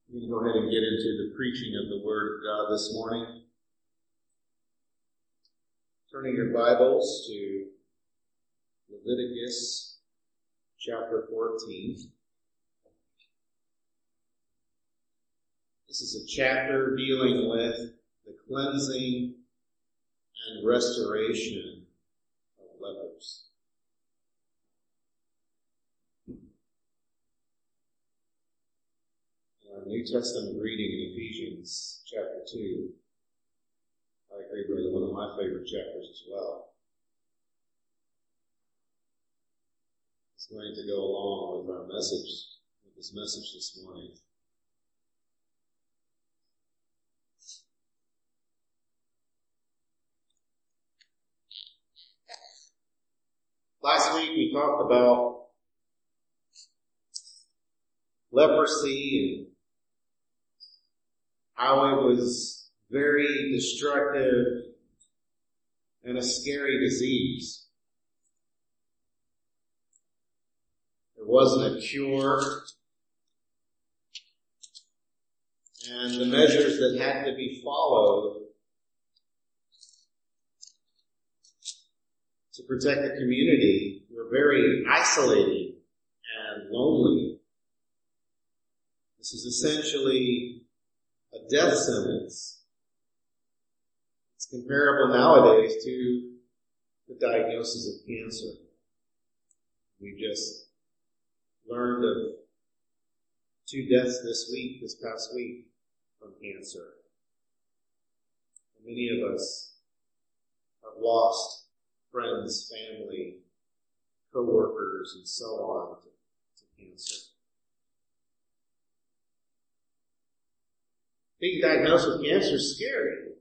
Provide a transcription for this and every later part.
We can go ahead and get into the preaching of the Word of God this morning. Turning your Bibles to Leviticus chapter 14. This is a chapter dealing with the cleansing and restoration of lepers. Our New Testament reading in Ephesians chapter 2. I agree, brother, one of my favorite chapters as well. It's going to go along with our message, with this message this morning. Last week we talked about leprosy and how it was very destructive and a scary disease. There wasn't a cure, and the measures that had to be followed to protect the community were very isolating and lonely. This is essentially a death sentence. It's comparable nowadays to the diagnosis of cancer. We just learned of 2 deaths this past week, from cancer. And many of us have lost friends, family, co-workers, and so on to cancer. Being diagnosed with cancer is scary,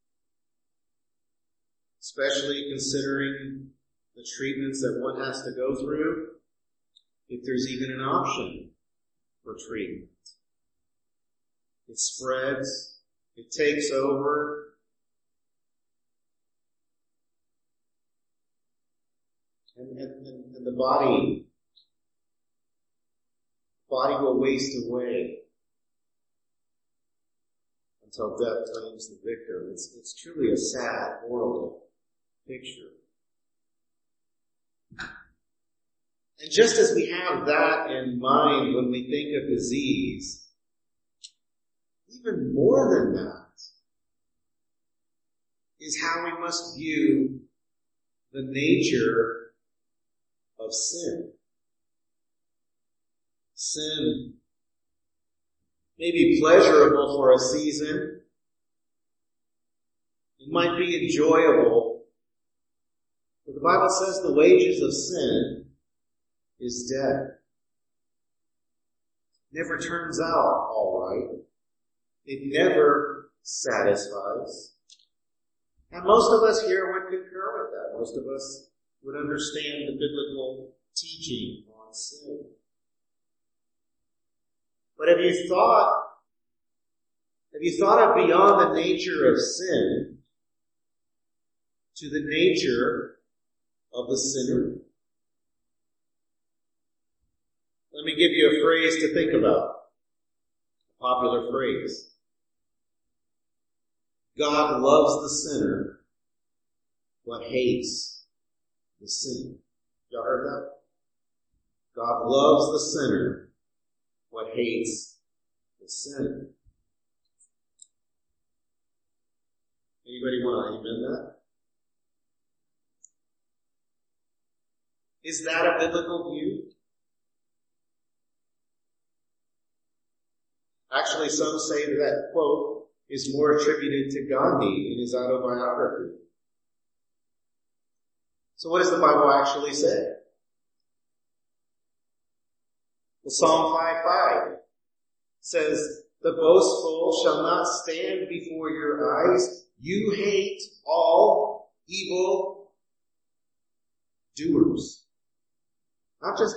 especially considering the treatments that one has to go through, if there's even an option for treatment. It spreads, it takes over, and the body will waste away until death claims the victim. It's truly a sad, horrible picture. And just as we have that in mind when we think of disease, even more than that is how we must view the nature of sin. Sin may be pleasurable for a season. It might be enjoyable. But the Bible says the wages of sin is death. It never turns out all right. It never satisfies. And most of us here would concur with that. Most of us would understand the biblical teaching on sin. But have you thought of beyond the nature of sin to the nature of the sinner? Let me give you a phrase to think about. A popular phrase. God loves the sinner, but hates the sin. Y'all heard that? God loves the sinner, but hates the sin. Anybody want to amen that? Is that a biblical view? Actually, some say that quote is more attributed to Gandhi in his autobiography. So what does the Bible actually say? Well, Psalm 5:5 says, "The boastful shall not stand before your eyes. You hate all evil doers." Not just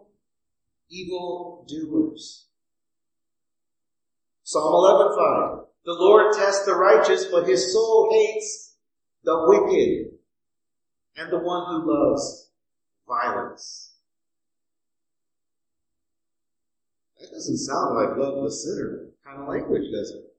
evil doers. Psalm 11:5, "The Lord tests the righteous, but his soul hates the wicked and the one who loves violence." That doesn't sound like love the sinner. It kind of language, does it?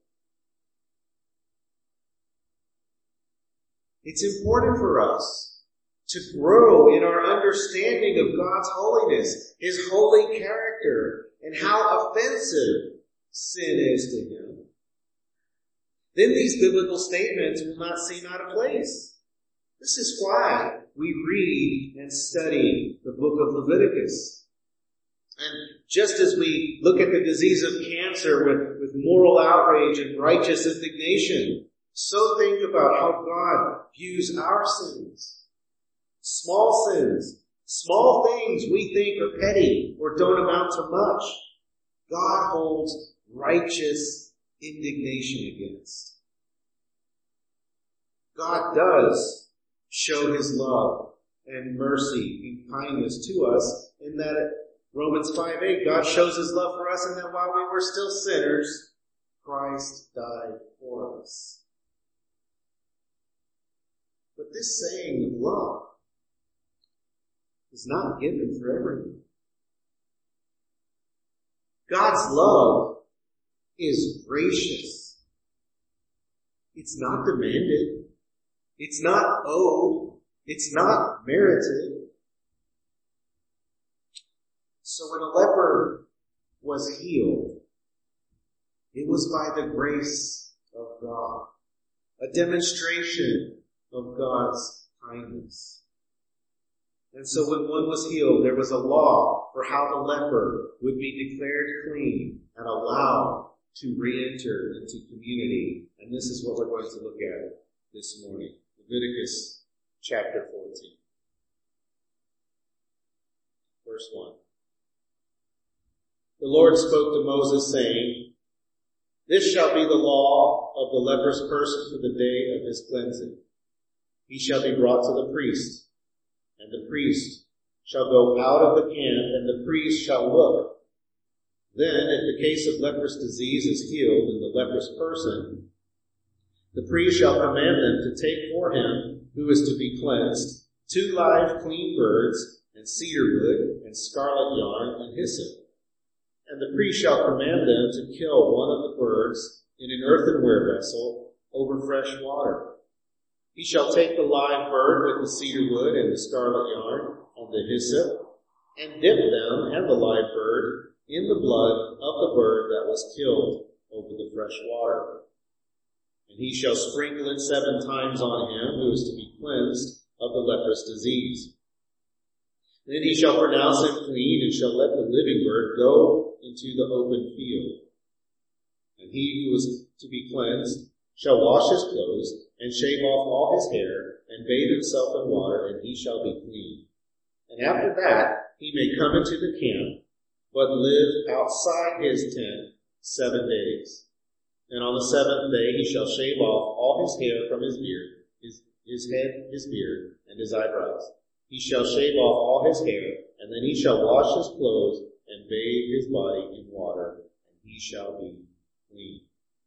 It's important for us to grow in our understanding of God's holiness, His holy character, and how offensive sin is to Him. Then these biblical statements will not seem out of place. This is why we read and study the book of Leviticus. And just as we look at the disease of cancer with moral outrage and righteous indignation, so think about how God views our sins. Small sins, small things we think are petty or don't amount to much. God holds righteous indignation against. God does show His love and mercy and kindness to us in that Romans 5:8, God shows His love for us in that while we were still sinners, Christ died for us. But this saying of love is not given for everyone. God's love is gracious. It's not demanded. It's not owed. It's not merited. So when a leper was healed, it was by the grace of God, a demonstration of God's kindness. And so when one was healed, there was a law for how the leper would be declared clean and allowed to re-enter into community. And this is what we're going to look at this morning. Leviticus chapter 14. Verse 1. The Lord spoke to Moses, saying, "This shall be the law of the leprous person for the day of his cleansing. He shall be brought to the priest, and the priest shall go out of the camp, and the priest shall look. Then, if the case of leprous disease is healed in the leprous person, the priest shall command them to take for him, who is to be cleansed, 2 live clean birds, and cedar wood, and scarlet yarn, and hyssop. And the priest shall command them to kill one of the birds in an earthenware vessel over fresh water. He shall take the live bird with the cedar wood and the scarlet yarn and the hyssop, and dip them and the live bird in the blood of the bird that was killed over the fresh water. And he shall sprinkle it 7 times on him who is to be cleansed of the leprous disease. Then he shall pronounce him clean and shall let the living bird go into the open field. And he who is to be cleansed shall wash his clothes and shave off all his hair and bathe himself in water, and he shall be clean. And after that he may come into the camp, but live outside his tent 7 days. And on the 7th day he shall shave off all his hair from his beard, his head, his beard, and his eyebrows. He shall shave off all his hair, and then he shall wash his clothes and bathe his body in water, and he shall be clean.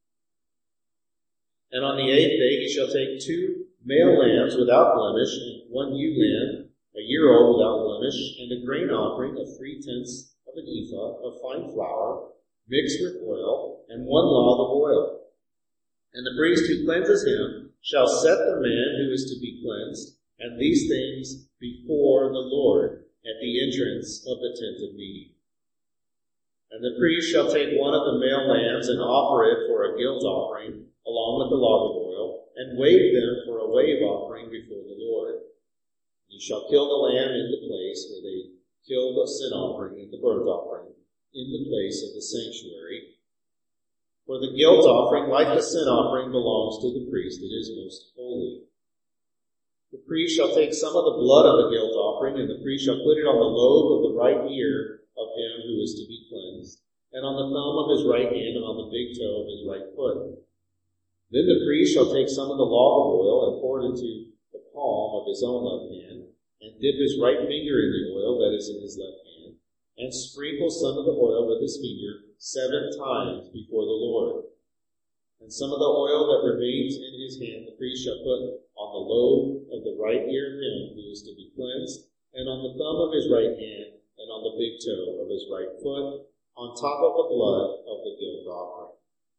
And on the 8th day he shall take 2 male lambs without blemish, and 1 ewe lamb, a year old without blemish, and a grain offering of 3/10 of an ephah of fine flour, mixed with oil, and 1 log of oil. And the priest who cleanses him shall set the man who is to be cleansed, and these things before the Lord at the entrance of the tent of meeting. And the priest shall take 1 of the male lambs and offer it for a guilt offering, along with the log of oil, and wave them for a wave offering before the Lord. You shall kill the lamb in the place where they kill the sin offering and the burnt offering, in the place of the sanctuary. For the guilt offering, like the sin offering, belongs to the priest. It is most holy. The priest shall take some of the blood of the guilt offering, and the priest shall put it on the lobe of the right ear of him who is to be cleansed, and on the thumb of his right hand, and on the big toe of his right foot. Then the priest shall take some of the log of oil and pour it into the palm of his own left hand, and dip his right finger in the oil that is in his left hand, and sprinkle some of the oil with his finger 7 times before the Lord. And some of the oil that remains in his hand the priest shall put on the lobe of the right ear of him who is to be cleansed, and on the thumb of his right hand, and on the big toe of his right foot, on top of the blood of the guilt offering.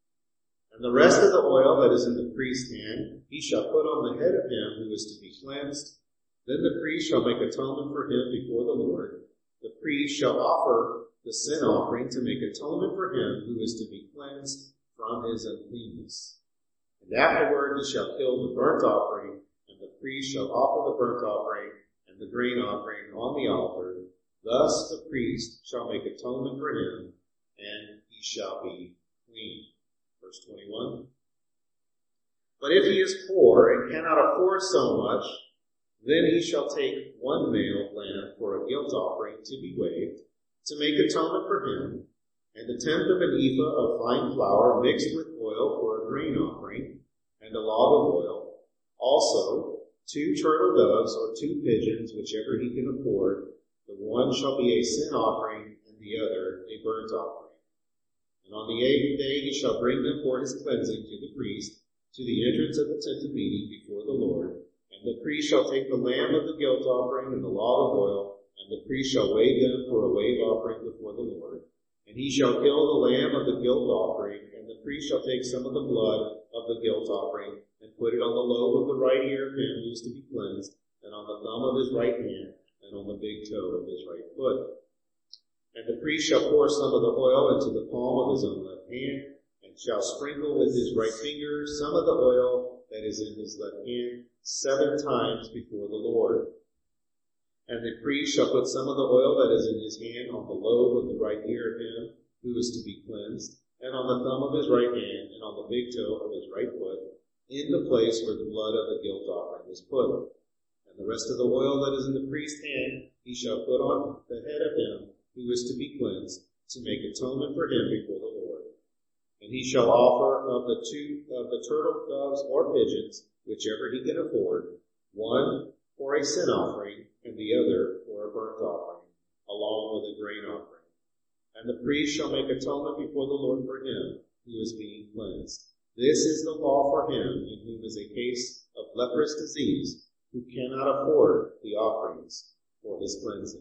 And the rest of the oil that is in the priest's hand, he shall put on the head of him who is to be cleansed. Then the priest shall make atonement for him before the Lord. The priest shall offer the sin offering to make atonement for him who is to be cleansed from his uncleanness. And afterward he shall kill the burnt offering, and the priest shall offer the burnt offering and the grain offering on the altar. Thus the priest shall make atonement for him, and he shall be clean. Verse 21. But if he is poor and cannot afford so much, then he shall take one male lamb for a guilt offering to be waved, to make atonement for him, and a tenth of an ephah of fine flour mixed with oil for a grain offering, and a log of oil. Also 2 turtle doves or 2 pigeons, whichever he can afford. The one shall be a sin offering, and the other a burnt offering. And on the 8th day he shall bring them for his cleansing to the priest, to the entrance of the tent of meeting before the Lord. And the priest shall take the lamb of the guilt offering and the log of oil, and the priest shall wave them for a wave offering before the Lord. And he shall kill the lamb of the guilt offering, and the priest shall take some of the blood of the guilt offering, and put it on the lobe of the right ear of him who is to be cleansed, and on the thumb of his right hand, and on the big toe of his right foot. And the priest shall pour some of the oil into the palm of his own left hand, and shall sprinkle with his right finger some of the oil that is in his left hand 7 times before the Lord. And the priest shall put some of the oil that is in his hand on the lobe of the right ear of him who is to be cleansed, and on the thumb of his right hand, and on the big toe of his right foot, in the place where the blood of the guilt offering is put. And the rest of the oil that is in the priest's hand he shall put on the head of him who is to be cleansed, to make atonement for him before the Lord. And he shall offer of the 2 of the turtle doves or pigeons, whichever he can afford, one for a sin offering, and the other for a burnt offering, along with a grain offering. And the priest shall make atonement before the Lord for him who is being cleansed. This is the law for him in whom is a case of leprous disease, who cannot afford the offerings for his cleansing.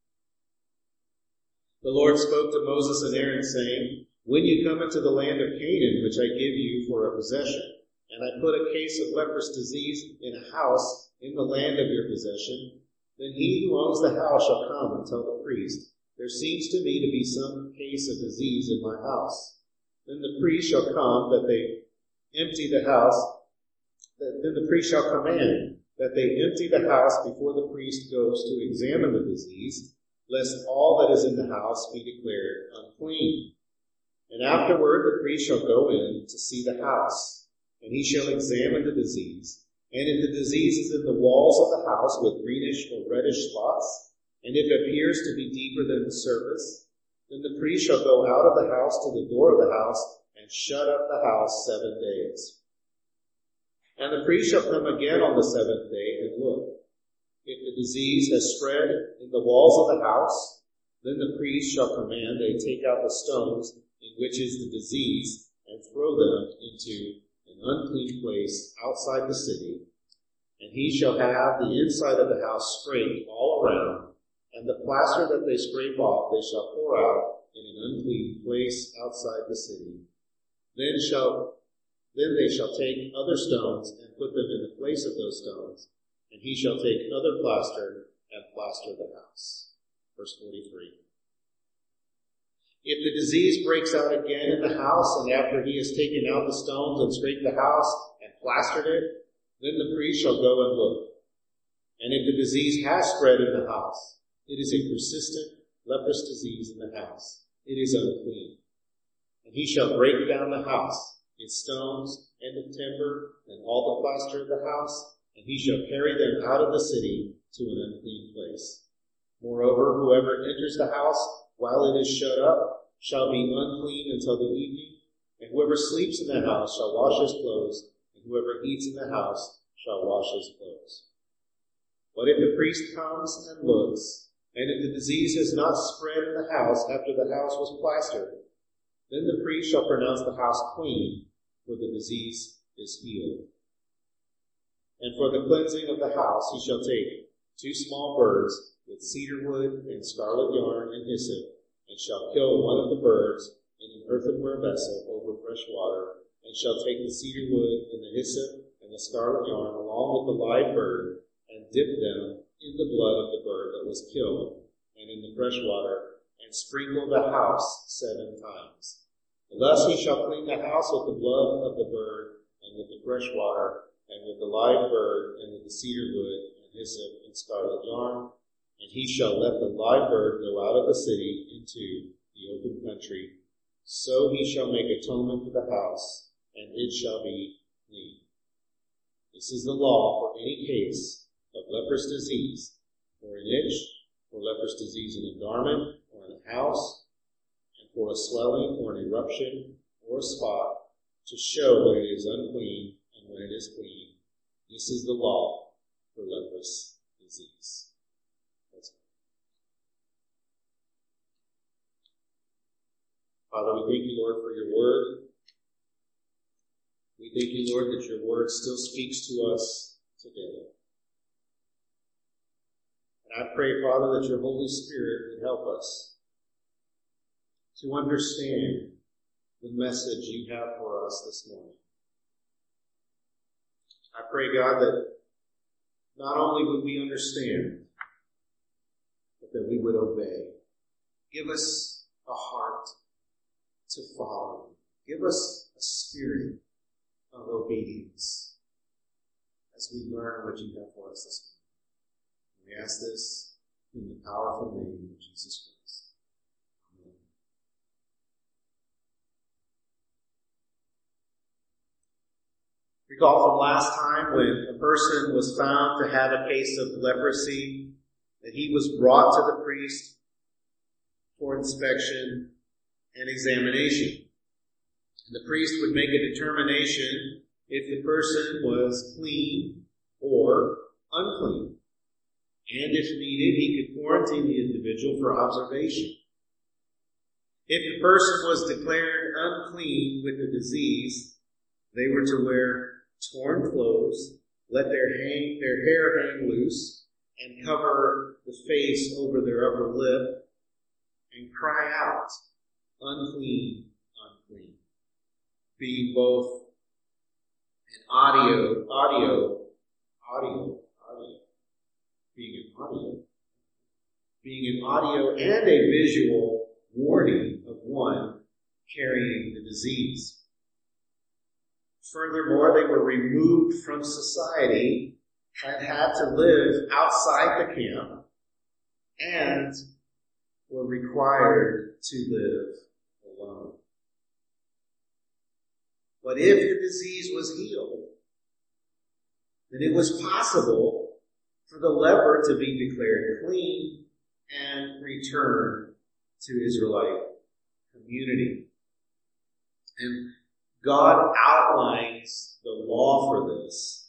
The Lord spoke to Moses and Aaron, saying, When you come into the land of Canaan, which I give you for a possession, and I put a case of leprous disease in a house in the land of your possession, then he who owns the house shall come and tell the priest, There seems to me to be some case of disease in my house. Then the priest shall come that they empty the house. Then the priest shall command that they empty the house before the priest goes to examine the disease, lest all that is in the house be declared unclean. And afterward the priest shall go in to see the house, and he shall examine the disease. And if the disease is in the walls of the house with greenish or reddish spots, and if it appears to be deeper than the surface, then the priest shall go out of the house to the door of the house and shut up the house 7 days. And the priest shall come again on the 7th day and look. If the disease has spread in the walls of the house, then the priest shall command they take out the stones in which is the disease and throw them into an unclean place outside the city. And he shall have the inside of the house scraped all around, and the plaster that they scrape off they shall pour out in an unclean place outside the city. Then they shall take other stones and put them in the place of those stones, and he shall take other plaster and plaster the house. Verse 43. If the disease breaks out again in the house, and after he has taken out the stones and scraped the house and plastered it, then the priest shall go and look. And if the disease has spread in the house, it is a persistent leprous disease in the house. It is unclean. And he shall break down the house, its stones and the timber and all the plaster of the house, and he shall carry them out of the city to an unclean place. Moreover, whoever enters the house while it is shut up shall be unclean until the evening, and whoever sleeps in the house shall wash his clothes, and whoever eats in the house shall wash his clothes. But if the priest comes and looks, and if the disease has not spread in the house after the house was plastered, then the priest shall pronounce the house clean, for the disease is healed. And for the cleansing of the house he shall take 2 small birds with cedar wood and scarlet yarn and hyssop, and shall kill one of the birds in an earthenware vessel over fresh water, and and shall take the cedar wood and the hyssop and the scarlet yarn along with the live bird, and dip them in the blood of the bird that was killed, and in the fresh water, and sprinkle the house 7 times. And thus he shall clean the house with the blood of the bird, and with the fresh water, and with the live bird, and with the cedar wood, and hyssop, and scarlet yarn. And he shall let the live bird go out of the city into the open country. So he shall make atonement for the house, and it shall be clean. This is the law for any case of leprous disease, for an itch, for leprous disease in a garment, or in a house, and for a swelling, or an eruption, or a spot, to show when it is unclean and when it is clean. This is the law for leprous disease. Father, we thank you, Lord, for your word. We thank you, Lord, that your word still speaks to us today. And I pray, Father, that your Holy Spirit would help us to understand the message you have for us this morning. I pray, God, that not only would we understand, but that we would obey. Give us a heart to follow. Give us a spirit of obedience as we learn what you have for us this morning. We ask this in the powerful name of Jesus Christ. Amen. Recall from last time when a person was found to have a case of leprosy, that he was brought to the priest for inspection and examination. And the priest would make a determination if the person was clean or unclean. And if needed, he could quarantine the individual for observation. If the person was declared unclean with the disease, they were to wear torn clothes, let their hair hang loose, and cover the face over their upper lip, and cry out, "Unclean, unclean," being both an audio, being an audio and a visual warning of one carrying the disease. Furthermore, they were removed from society and had to live outside the camp and were required to live alone. But if the disease was healed, then it was possible for the leper to be declared clean and return to Israelite community. And God outlines the law for this.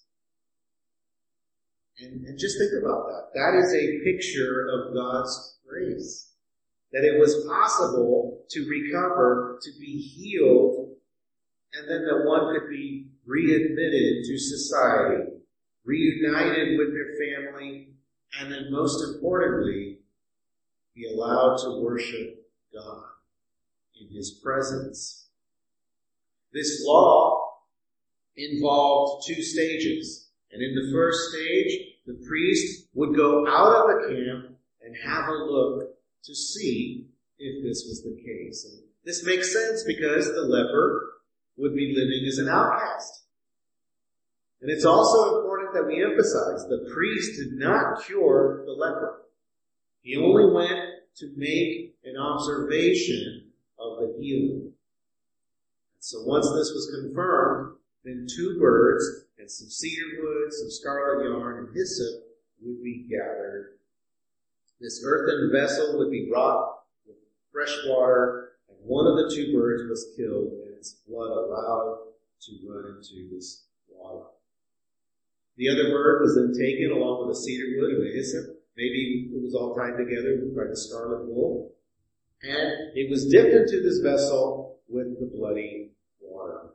And just think about that. That is a picture of God's grace. That it was possible to recover, to be healed, and then that one could be readmitted to society, reunited with their family, and then most importantly, be allowed to worship God in His presence. This law involved 2 stages. And in the first stage, the priest would go out of the camp and have a look to see if this was the case. And this makes sense because the leper would be living as an outcast. And it's also important that we emphasize the priest did not cure the leper. He only went to make an observation of the healing. So once this was confirmed, then 2 birds and some cedar wood, some scarlet yarn, and hyssop would be gathered. This earthen vessel would be brought with fresh water, and one of the 2 birds was killed, and its blood allowed to run into this water. The other bird was then taken along with the cedar wood and the hyssop. Maybe it was all tied together by the scarlet wool. And it was dipped into this vessel with the bloody water.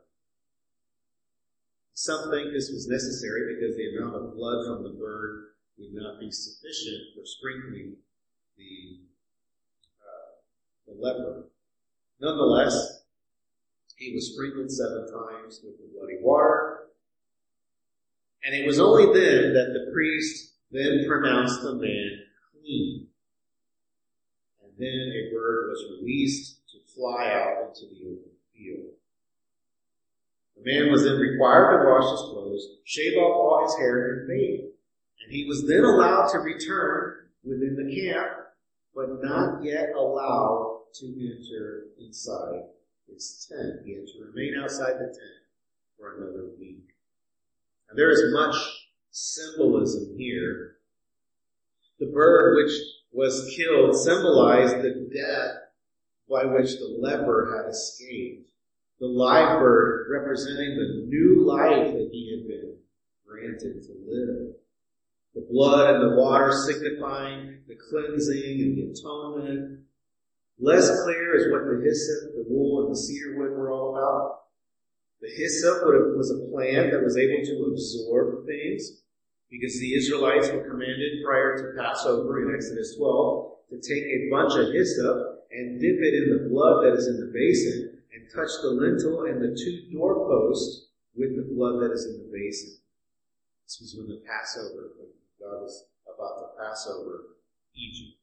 Some think this was necessary because the amount of blood from the bird would not be sufficient for sprinkling the leper. Nonetheless, He was sprinkled 7 times with the bloody water. And it was only then that the priest then pronounced the man clean. And then a bird was released to fly out into the open field. The man was then required to wash his clothes, shave off all his hair, and bathe. And he was then allowed to return within the camp, but not yet allowed to enter inside his tent. He had to remain outside the tent for another week. And there is much symbolism here. The bird which was killed symbolized the death by which the leper had escaped. The live bird representing the new life that he had been granted to live. The blood and the water signifying the cleansing and the atonement. Less clear is what the hyssop, the wool, and the cedar wood were all about. The hyssop was a plant that was able to absorb things, because the Israelites were commanded prior to Passover in Exodus 12 to take a bunch of hyssop and dip it in the blood that is in the basin and touch the lintel and the 2 doorposts with the blood that is in the basin. This was when the Passover, when God was about to pass over Egypt.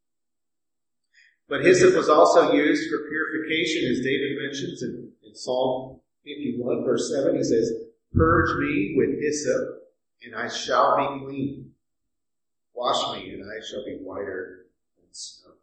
But hyssop was also used for purification, as David mentions in Psalm 51, verse 7. He says, "Purge me with hyssop, and I shall be clean. Wash me, and I shall be whiter than snow."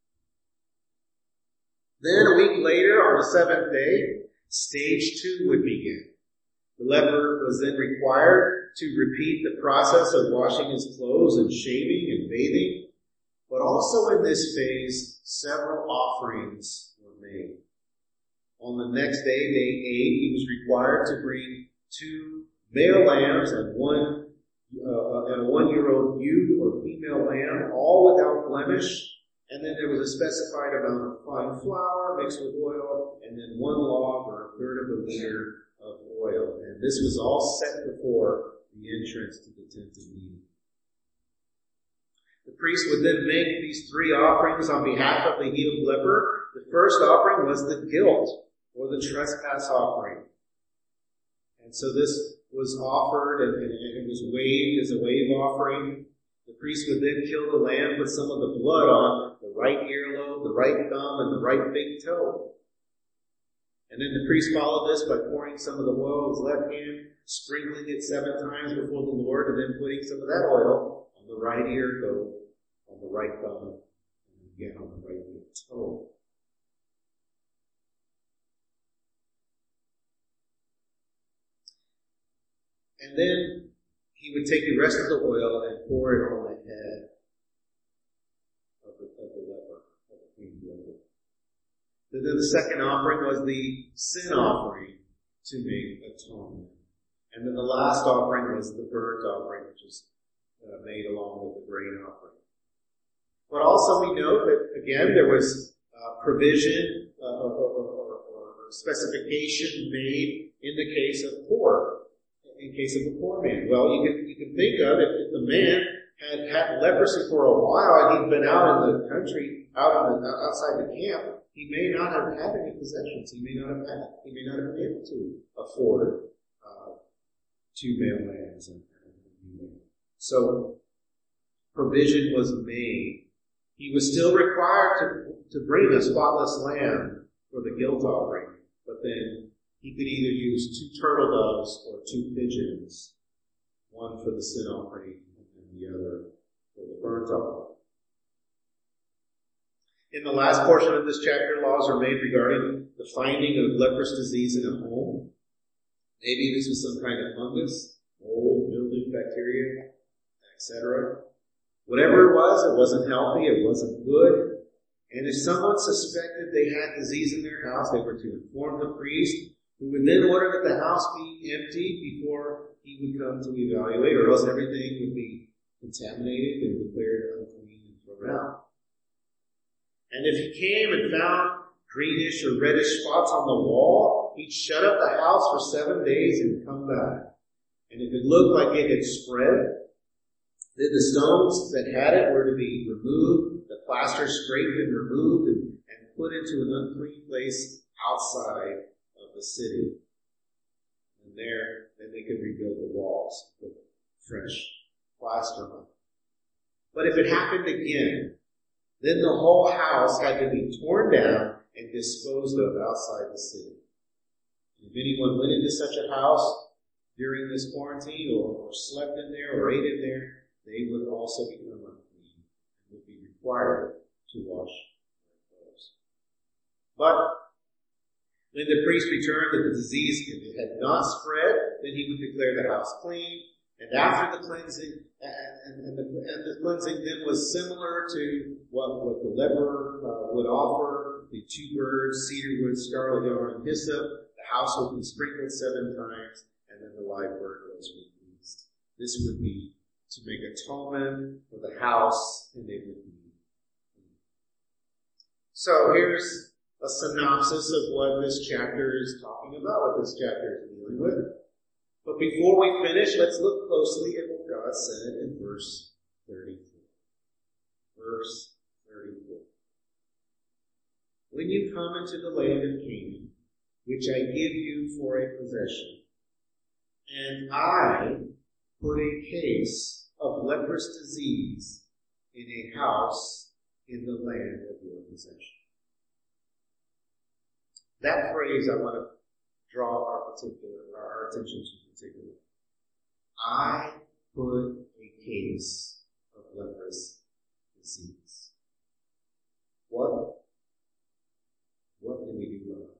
Then a week later, on the 7th day, stage 2 would begin. The leper was then required to repeat the process of washing his clothes and shaving and bathing. But also in this phase, several offerings were made. On the next day, day 8, he was required to bring 2 male lambs and a 1-year-old ewe or female lamb, all without blemish. And then there was a specified amount of fine flour mixed with oil, and then 1 log or 1/3 of a liter of oil. And this was all set before the entrance to the tent of meeting. The priest would then make these 3 offerings on behalf of the healed leper. The first offering was the guilt or the trespass offering. And so this was offered and it was waved as a wave offering. The priest would then kill the lamb, put some of the blood on the right earlobe, the right thumb, and the right big toe. And then the priest followed this by pouring some of the oil in his left hand, sprinkling it 7 times before the Lord, and then putting some of that oil on the right earlobe, on the right thumb, and again on the right big toe. And then he would take the rest of the oil and pour it on the head of the leper, of the clean leper. Then the second offering was the sin offering to make atonement. And then the last offering was the burnt offering, which was made along with the grain offering. But also we note that, again, there was provision or specification made in the case of poor. In case of a poor man. Well, you can think of it, if the man had had leprosy for a while and he'd been out in the country, outside the camp, he may not have had any possessions. He may not have been able to afford 2 male lambs and so provision was made. He was still required to bring a spotless lamb for the guilt offering, but then he could either use 2 turtle doves or 2 pigeons, one for the sin offering and the other for the burnt offering. In the last portion of this chapter, laws are made regarding the finding of leprous disease in a home. Maybe this was some kind of fungus, mold, mildew, bacteria, etc. Whatever it wasn't healthy, it wasn't good. And if someone suspected they had disease in their house, they were to inform the priest, who would then order that the house be emptied before he would come to evaluate, or else everything would be contaminated and declared unclean and thrown out. And if he came and found greenish or reddish spots on the wall, he'd shut up the house for 7 days and come back. And if it looked like it had spread, then the stones that had it were to be removed, the plaster scraped and removed, and put into an unclean place outside of the city. And there, then they could rebuild the walls, put fresh plaster on. But if it happened again, then the whole house had to be torn down and disposed of outside the city. If anyone went into such a house during this quarantine or slept in there or ate in there, they would also become unclean and would be required to wash their clothes. But when the priest returned that the disease had not spread, then he would declare the house clean. And after the cleansing, and the cleansing then was similar to what the leper would offer, the 2 birds, cedar wood, scarlet yarn, and hyssop. The house would be sprinkled 7 times, and then the live bird was released. This would be to make atonement for the house, and it would be clean. So here's a synopsis of what this chapter is talking about, what this chapter is dealing with. But before we finish, let's look closely at what God said in verse 34. Verse 34. When you come into the land of Canaan, which I give you for a possession, and I put a case of leprous disease in a house in the land of your possession. That phrase I want to draw our attention to particularly. I put a case of leprous disease. What do we do about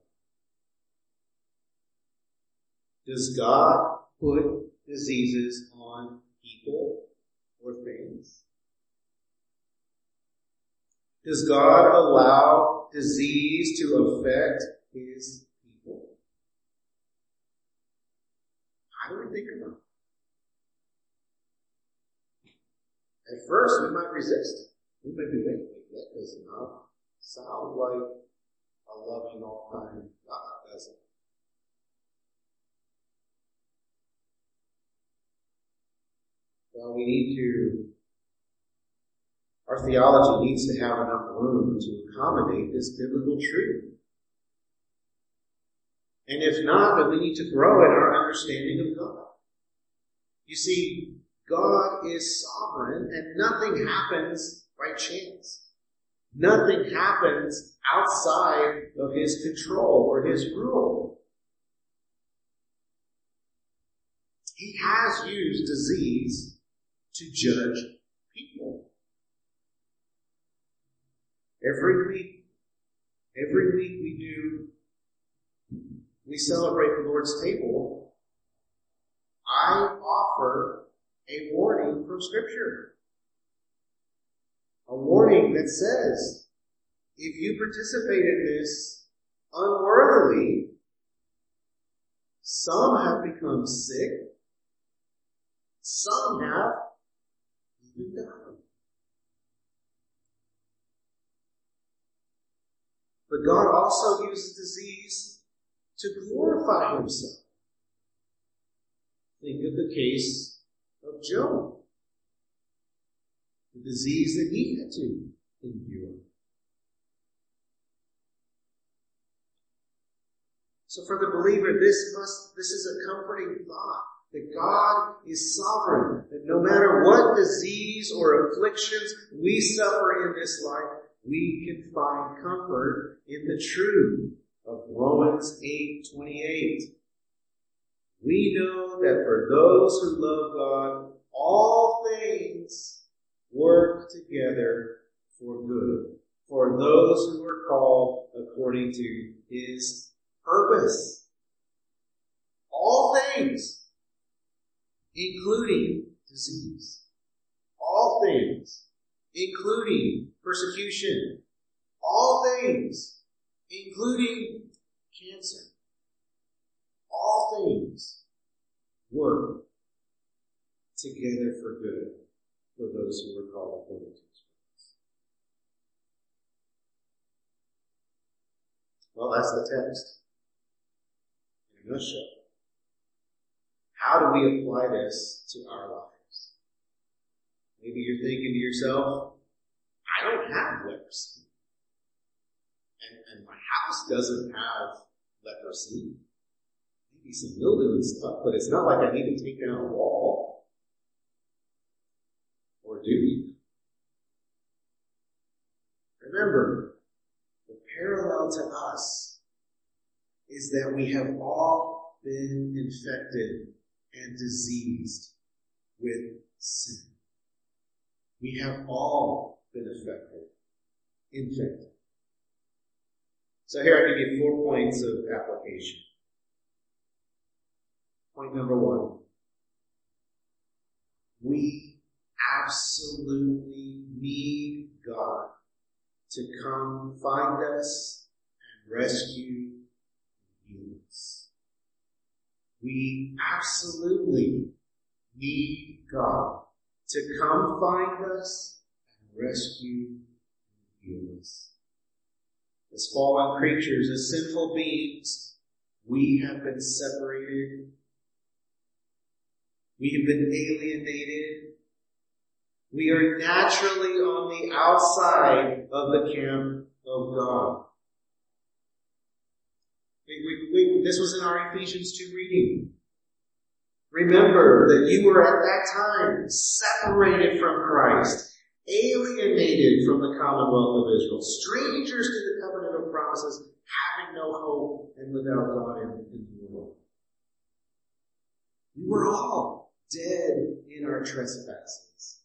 it? Does God put diseases on people or things? Does God allow disease to affect His people? How do we think about it? At first, we might resist. We might be thinking, that does not sound like a loving, all-time God, does it? Well, our theology needs to have enough room to accommodate this biblical truth. And if not, then we need to grow in our understanding of God. You see, God is sovereign and nothing happens by chance. Nothing happens outside of His control or His rule. He has used disease to judge people. Every week we celebrate the Lord's table. I offer a warning from Scripture. A warning that says, if you participate in this unworthily, some have become sick, some have even died. But God also uses disease to glorify Himself. Think of the case of Job. The disease that he had to endure. So for the believer, this is a comforting thought. That God is sovereign. That no matter what disease or afflictions we suffer in this life, we can find comfort in the truth of Romans 8:28. We know that for those who love God, all things work together for good, for those who are called according to His purpose. All things, including disease. All things, including persecution. All things, including cancer. All things work together for good for those who are called according to His purpose. Well, that's the text in a nutshell. How do we apply this to our lives? Maybe you're thinking to yourself, I don't have leprosy. And my house doesn't have leprosy. be some mildew and stuff, but it's not like I need to take down a wall. Or do you? Remember, the parallel to us is that we have all been infected and diseased with sin. We have all been infected. So here I give you 4 points of application. Point number 1. We absolutely need God to come find us and rescue and heal us. We absolutely need God to come find us and rescue and heal us. As fallen creatures, as sinful beings, we have been separated. We have been alienated. We are naturally on the outside of the camp of God. This was in our Ephesians 2 reading. Remember that you were at that time separated from Christ, alienated from the commonwealth of Israel, strangers to the covenant of promises, having no hope and without God in the world. We were all dead in our trespasses.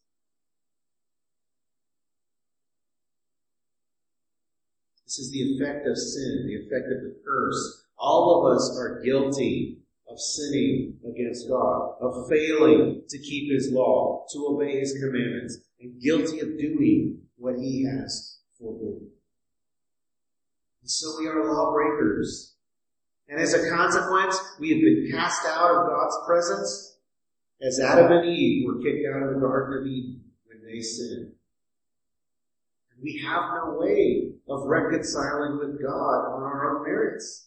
This is the effect of sin, the effect of the curse. All of us are guilty of sinning against God, of failing to keep His law, to obey His commandments, and guilty of doing what He has forbidden. And so we are lawbreakers. And as a consequence, we have been cast out of God's presence, as Adam and Eve were kicked out of the Garden of Eden when they sinned. And we have no way of reconciling with God on our own merits.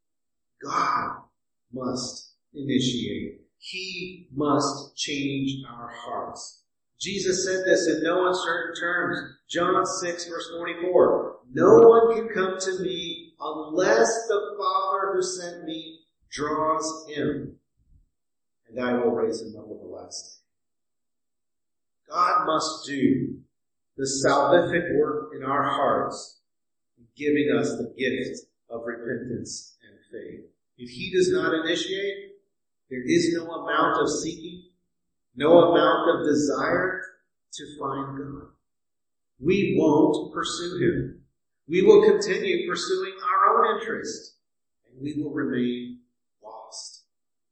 God must initiate. He must change our hearts. Jesus said this in no uncertain terms. John 6, verse 44. No one can come to me unless the Father who sent me draws him, and I will raise him up at the last day. God must do the salvific work in our hearts, giving us the gift of repentance and faith. If He does not initiate, there is no amount of seeking, no amount of desire to find God. We won't pursue Him. We will continue pursuing our own interest, and we will remain lost.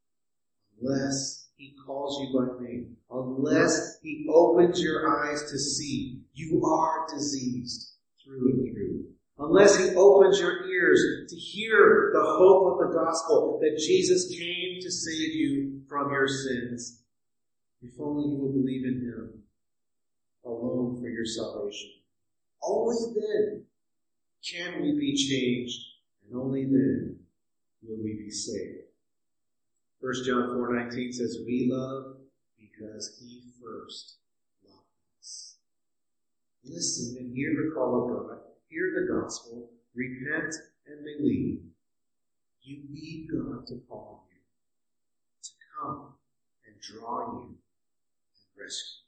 Unless He calls you by name, unless He opens your eyes to see you are diseased through and through. Unless He opens your ears to hear the hope of the gospel that Jesus came to save you from your sins. If only you will believe in Him alone for your salvation. Only then can we be changed, and only then will we be saved. 1 John 4:19 says, we love because He first loved us. Listen and hear the call of God. Hear the gospel, repent and believe. You need God to call you, to come and draw you and rescue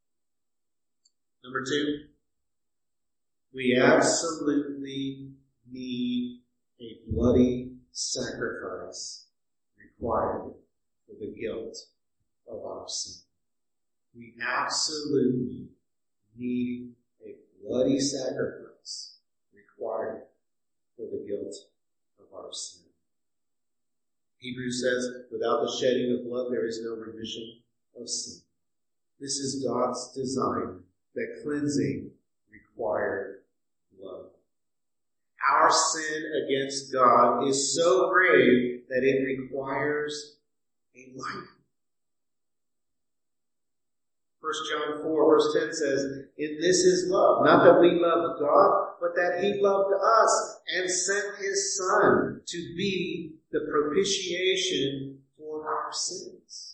you. Number 2, we absolutely need a bloody sacrifice required for the guilt of our sin. We absolutely need a bloody sacrifice required for the guilt of our sin. Hebrews says, without the shedding of blood, there is no remission of sin. This is God's design, that cleansing required blood. Our sin against God is so grave that it requires a life. 1 John 4 verse 10 says, in this is love, not that we loved God, but that He loved us and sent His Son to be the propitiation for our sins.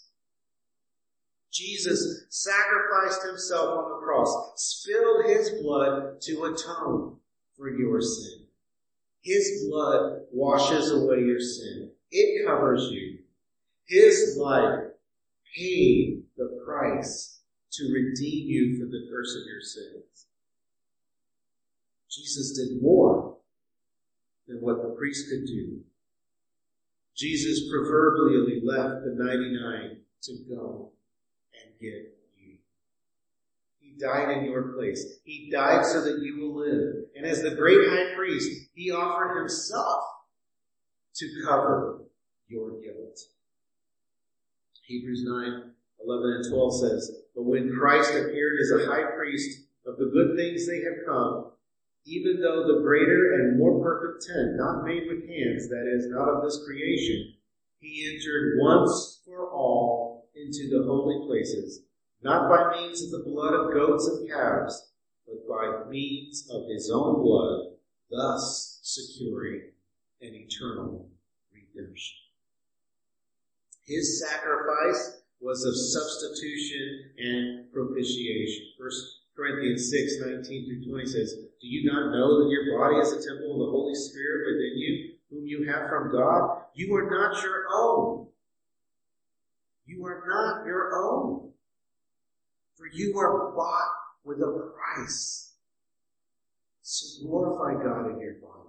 Jesus sacrificed Himself on the cross, spilled His blood to atone for your sin. His blood washes away your sin. It covers you. His life paid the price to redeem you from the curse of your sins. Jesus did more than what the priest could do. Jesus proverbially left the 99 to go and get you. He died in your place. He died so that you will live. And as the great high priest, he offered himself to cover your guilt. Hebrews 9:11 and 12 says, "But when Christ appeared as a high priest of the good things they have come, even though the greater and more perfect tent, not made with hands, that is, not of this creation, he entered once for all into the holy places, not by means of the blood of goats and calves, but by means of his own blood, thus securing an eternal redemption." His sacrifice was of substitution and propitiation. 1 Corinthians 6:19-20 says, "Do you not know that your body is a temple of the Holy Spirit within you, whom you have from God? You are not your own. You are not your own. For you are bought with a price. So glorify God in your body."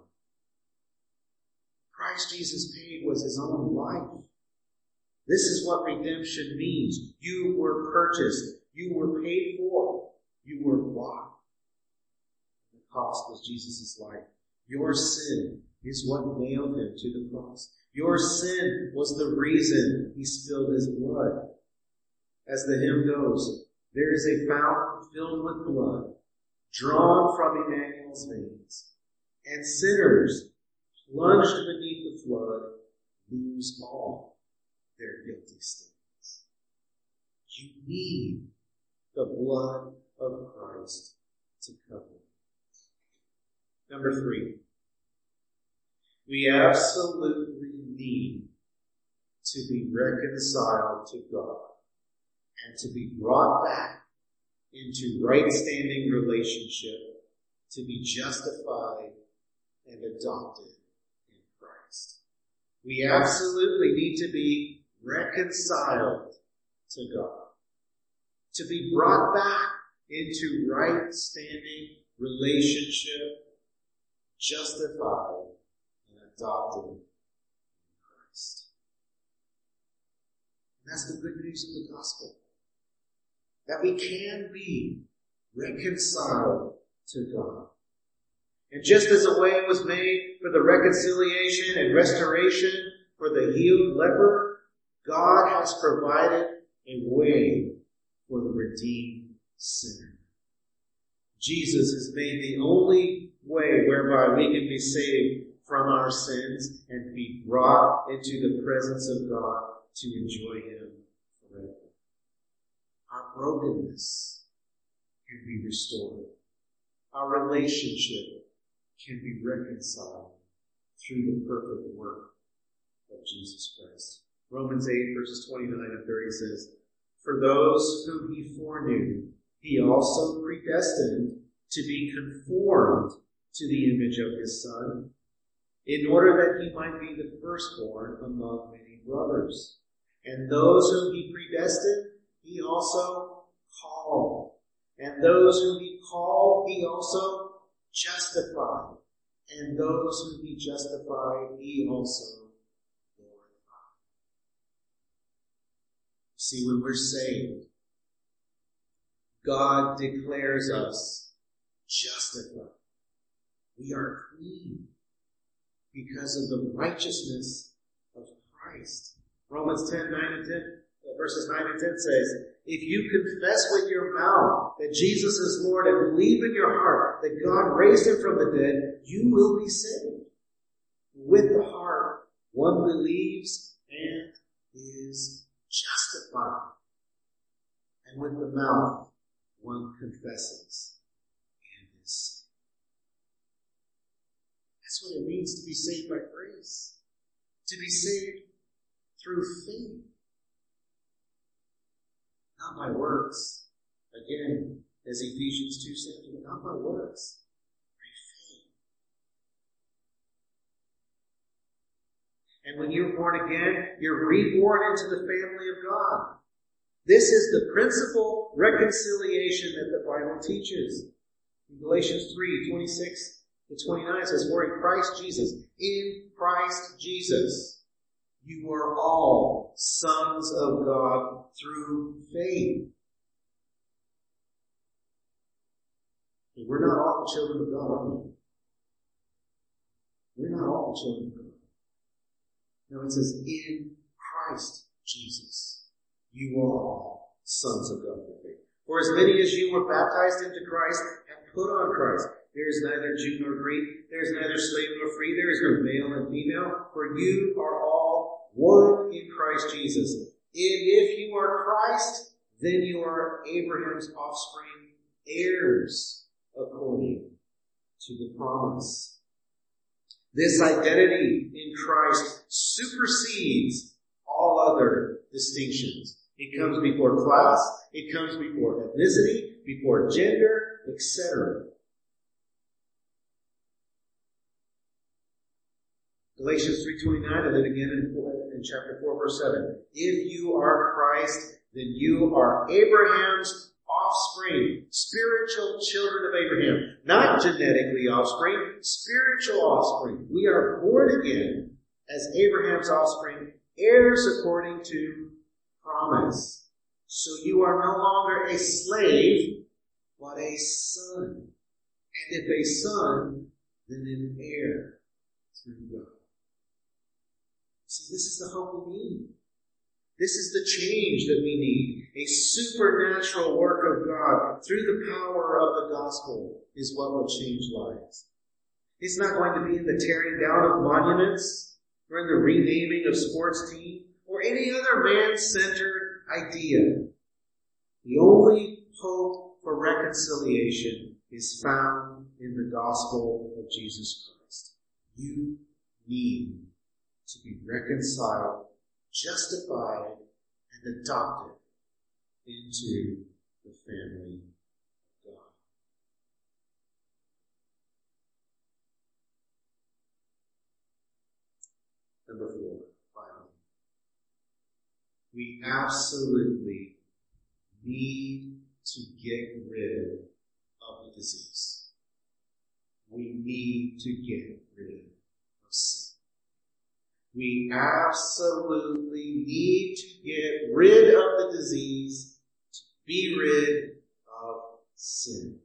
Christ Jesus paid was his own life. This is what redemption means. You were purchased. You were paid for. You were bought. The cost was Jesus' life. Your sin is what nailed him to the cross. Your sin was the reason he spilled his blood. As the hymn goes, there is a fountain filled with blood, drawn from Emmanuel's veins, and sinners plunged beneath the flood lose all their guilty stains. You need the blood of Christ to cover. Number 3, we absolutely need to be reconciled to God and to be brought back into right standing relationship, to be justified and adopted in Christ. We absolutely need to be reconciled to God, to be brought back into right standing relationship, justified and adopted in Christ. And that's the good news of the gospel, that we can be reconciled to God. And just as a way was made for the reconciliation and restoration for the healed leper, God has provided a way for the redeemed sinner. Jesus has made the only way whereby we can be saved from our sins and be brought into the presence of God to enjoy him forever. Our brokenness can be restored. Our relationship can be reconciled through the perfect work of Jesus Christ. Romans 8:29-30 says, "For those whom he foreknew, he also predestined to be conformed to the image of his Son, in order that he might be the firstborn among many brothers. And those whom he predestined, he also called. And those whom he called, he also justified. And those whom he justified, he also glorified." See, when we're saved, God declares us justified. We are clean because of the righteousness of Christ. Romans 10:9-10, verses 9 and 10 says, "If you confess with your mouth that Jesus is Lord and believe in your heart that God raised him from the dead, you will be saved. With the heart, one believes and is justified. And with the mouth, one confesses and is saved." That's what it means to be saved by grace. To be saved through faith. Not by works. Again, as Ephesians 2 says, not by works. By faith. And when you're born again, you're reborn into the family of God. This is the principal reconciliation that the Bible teaches. In Galatians 3:26-29 says, for in Christ Jesus, you are all sons of God through faith. And we're not all the children of God, are we? We're not all the children of God. No, it says, in Christ Jesus, you are all sons of God through faith. For as many as you were baptized into Christ have put on Christ. There is neither Jew nor Greek. There is neither slave nor free. There is no male and female. For you are all one in Christ Jesus. And if you are Christ, then you are Abraham's offspring, heirs according to the promise. This identity in Christ supersedes all other distinctions. It comes before class, it comes before ethnicity, before gender, etc. Galatians 3:29, and then again in chapter 4, verse 7. If you are Christ, then you are Abraham's offspring, spiritual children of Abraham. Not genetically offspring, spiritual offspring. We are born again as Abraham's offspring, heirs according to promise. So you are no longer a slave, but a son. And if a son, then an heir through God. See, this is the hope we need. This is the change that we need. A supernatural work of God through the power of the gospel is what will change lives. It's not going to be in the tearing down of monuments or in the renaming of sports teams or any other man-centered idea. The only hope for reconciliation is found in the gospel of Jesus Christ. You need to be reconciled, justified, and adopted into the family of God. Number 4, finally. We absolutely need to get rid of the disease. We need to get rid of sin. We absolutely need to get rid of the disease, to be rid of sin.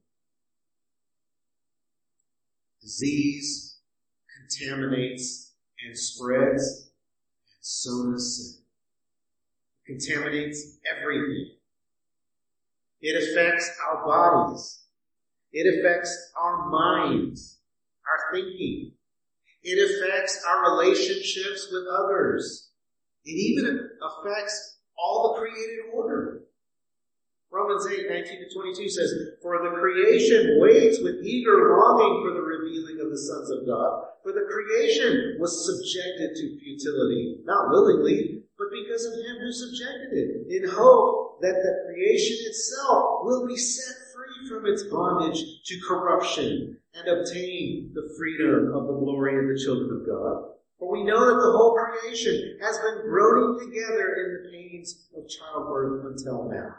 Disease contaminates and spreads, and so does sin. It contaminates everything. It affects our bodies. It affects our minds, our thinking. It affects our relationships with others. It even affects all the created order. Romans 8:19-22 says, for the creation waits with eager longing for the revealing of the sons of God. For the creation was subjected to futility, not willingly, but because of him who subjected it, in hope that the creation itself will be set free from its bondage to corruption and obtain the freedom of the glory of the children of God. For we know that the whole creation has been groaning together in the pains of childbirth until now.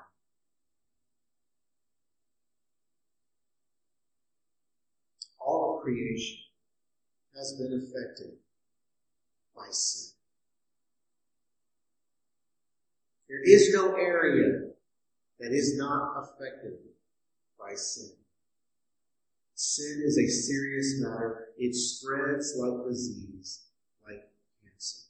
All of creation has been affected by sin. There is no area that is not affected by sin. Sin is a serious matter. It spreads like disease, like cancer.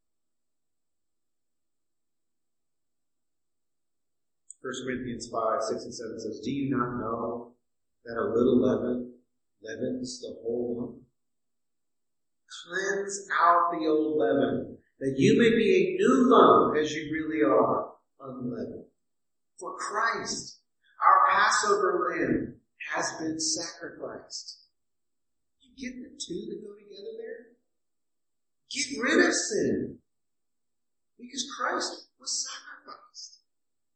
1 Corinthians 5:6-7 says, do you not know that a little leaven leavens the whole lump? Cleanse out the old leaven, that you may be a new lump as you really are, unleavened. For Christ, our Passover lamb, has been sacrificed. You get the two that go together there? Get rid of sin. Because Christ was sacrificed.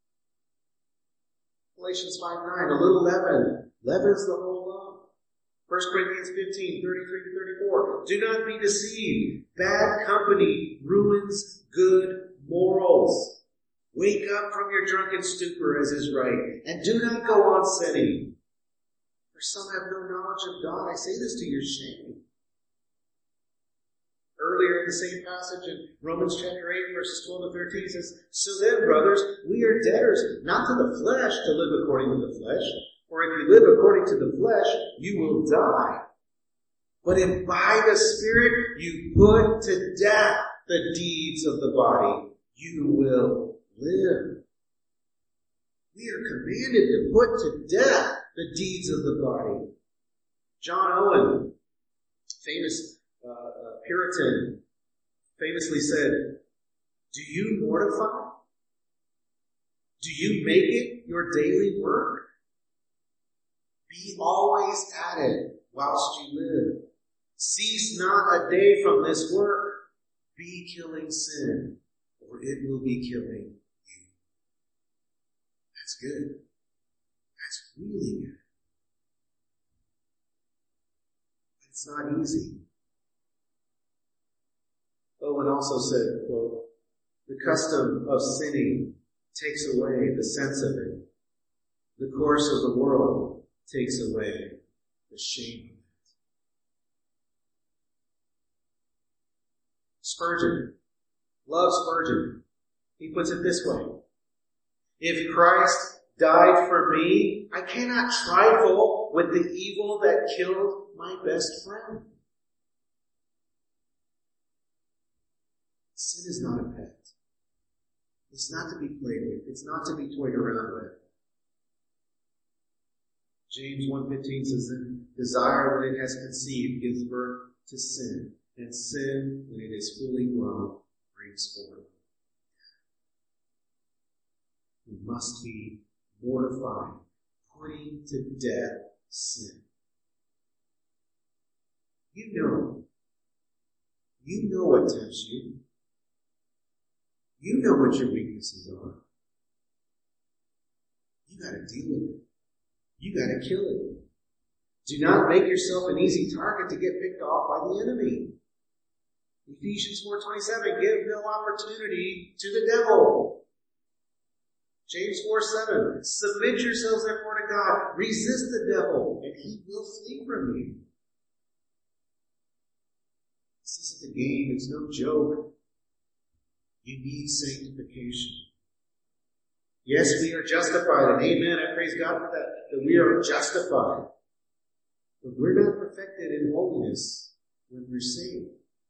Galatians 5:9, a little leaven leavens the whole lump. 1 Corinthians 15, 33 to 34. Do not be deceived. Bad company ruins good morals. Wake up from your drunken stupor, as is right, and do not go on sinning. For some have no knowledge of God. I say this to your shame. Earlier in the same passage in Romans chapter 8, verses 12 to 13, it says, So then, brothers, we are debtors, not to the flesh, to live according to the flesh. For if you live according to the flesh, you will die. But if by the Spirit you put to death the deeds of the body, you will live. We are commanded to put to death the deeds of the body. John Owen, famous Puritan, famously said, Do you mortify? Do you make it your daily work? Be always at it whilst you live. Cease not a day from this work. Be killing sin, or it will be killing you. That's good. That's really good. But it's not easy. Owen also said, quote, The custom of sinning takes away the sense of it. The course of the world takes away the shame of it. Spurgeon, love Spurgeon. He puts it this way. If Christ died for me, I cannot trifle with the evil that killed my best friend. Sin is not a pet. It's not to be played with. It's not to be toyed around with. James 1:15 says that desire, when it has conceived, gives birth to sin. And sin, when it is fully grown, brings forth. We must be mortifying, putting to death sin. You know what tempts you. You know what your weaknesses are. You got to deal with it. You got to kill it. Do not make yourself an easy target to get picked off by the enemy. Ephesians 4:27, give no opportunity to the devil. James 4:7, submit yourselves therefore to God. Resist the devil, and he will flee from you. This isn't a game. It's no joke. You need sanctification. Yes, we are justified, and amen. I praise God for that we are justified. But we're not perfected in holiness when we're saved.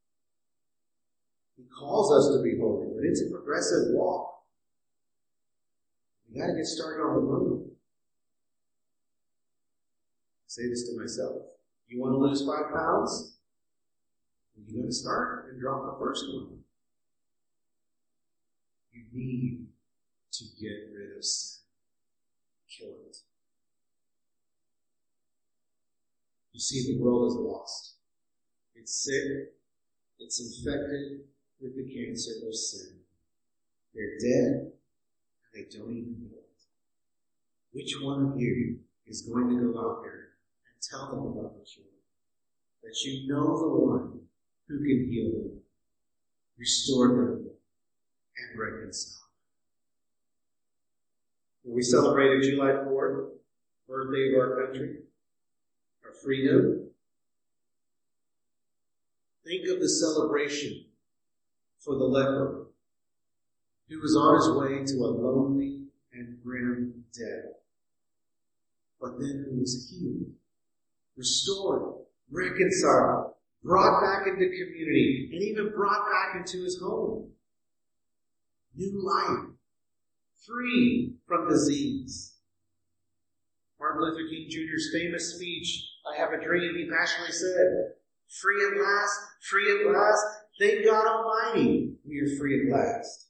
He calls us to be holy, but it's a progressive walk. We got to get started on the road. I say this to myself. You want to lose 5 pounds? You're going to start and drop the first one. You need to get rid of sin. Kill it. You see, the world is lost. It's sick. It's infected with the cancer of sin. They're dead, and they don't even know it. Which one of you is going to go out there and tell them about the truth? That you know the one who can heal them, restore them, and reconcile. When we celebrated July 4th, birthday of our country, our freedom, think of the celebration for the leper who was on his way to a lonely and grim death, but then who was healed, restored, reconciled, brought back into community, and even brought back into his home. New life, free from disease. Martin Luther King Jr.'s famous speech, I Have a Dream, he passionately said, free at last, thank God Almighty, we are free at last.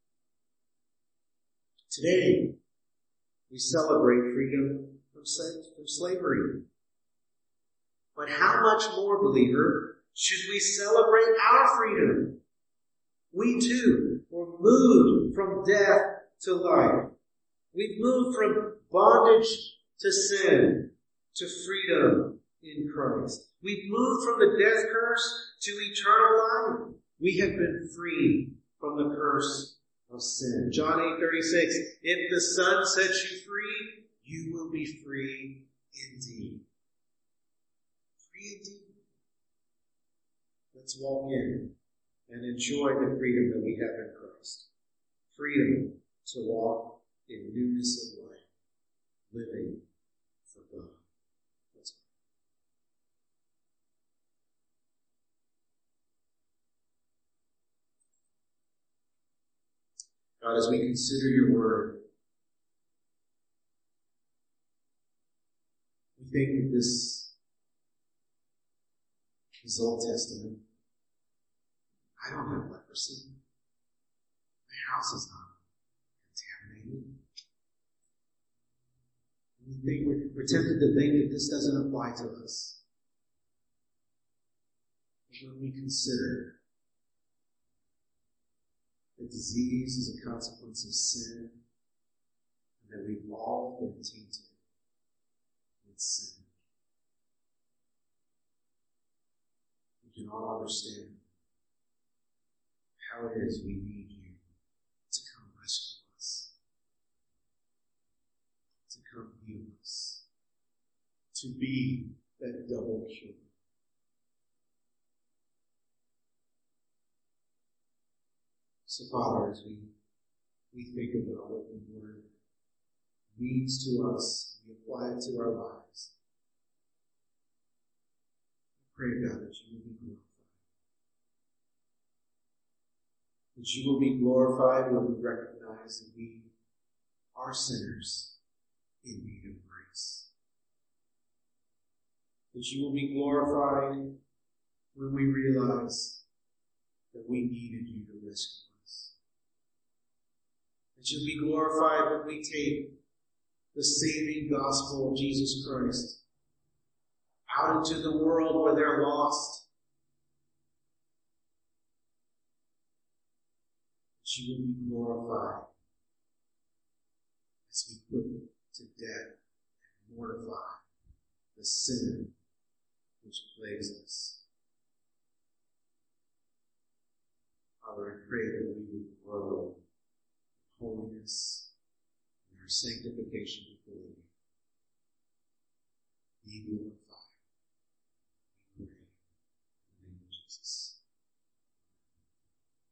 Today, we celebrate freedom from slavery. But how much more, believer, should we celebrate our freedom? We too were moved from death to life. We've moved from bondage to sin to freedom in Christ. We've moved from the death curse to eternal life. We have been freed from the curse of sin. John 8:36, if the Son sets you free, you will be free indeed. Free indeed. Let's walk in and enjoy the freedom that we have in Christ. Freedom to walk in newness of life, living for God. Let's pray. God, as we consider your word, we think that this is Old Testament. I don't have leprosy. My house is not contaminated. We're tempted to think that this doesn't apply to us. But when we consider that disease is a consequence of sin, and that we've all been tainted with sin, we can all understand how it is we need you to come rescue us, to come heal us, to be that double cure. So, Father, as we think about what the word means to us, we apply it to our lives, I pray, God, that you will be glorified. That you will be glorified when we recognize that we are sinners in need of grace. That you will be glorified when we realize that we needed you to rescue us. That you'll be glorified when we take the saving gospel of Jesus Christ out into the world where they're lost. That you will be glorified as we put to death and mortify the sin which plagues us. Father, I pray that we would grow in holiness and our sanctification before you. Be glorified.